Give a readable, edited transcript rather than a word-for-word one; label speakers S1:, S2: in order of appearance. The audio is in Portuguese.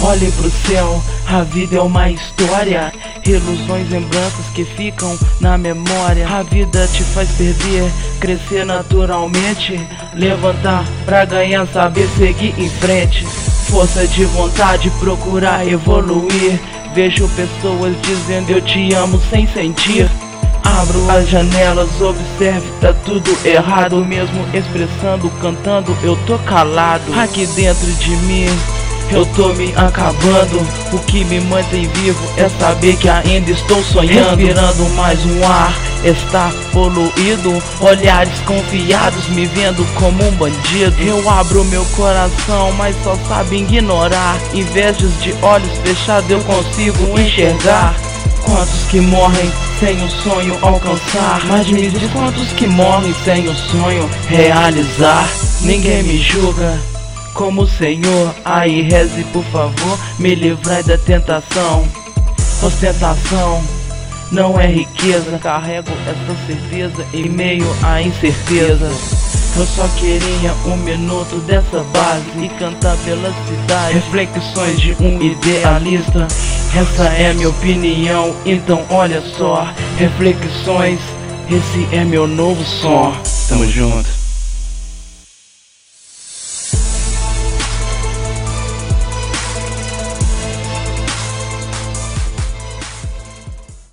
S1: Olhe pro céu, a vida é uma história, ilusões, lembranças que ficam na memória. A vida te faz perder, crescer naturalmente, levantar pra ganhar, saber seguir em frente. Força de vontade, procurar evoluir. Vejo pessoas dizendo eu te amo sem sentir. Abro as janelas, observe, tá tudo errado. Mesmo expressando, cantando, eu tô calado. Aqui dentro de mim eu tô me acabando. O que me mantém vivo é saber que ainda estou sonhando. Respirando mais um ar, está poluído. Olhares confiados me vendo como um bandido. Eu abro meu coração, mas só sabem ignorar. Invejos de olhos fechados eu consigo enxergar. Quantos que morrem sem o sonho alcançar? Mas me diz quantos que morrem sem o sonho realizar? Ninguém me julga como o Senhor. Aí reze por favor, me livrai da tentação. Ostentação não é riqueza, carrego essa certeza em meio à incerteza. Eu só queria um minuto dessa base e cantar pela cidade. Reflexões de um idealista, essa é minha opinião, então olha só. Reflexões, esse é meu novo som. Tamo junto.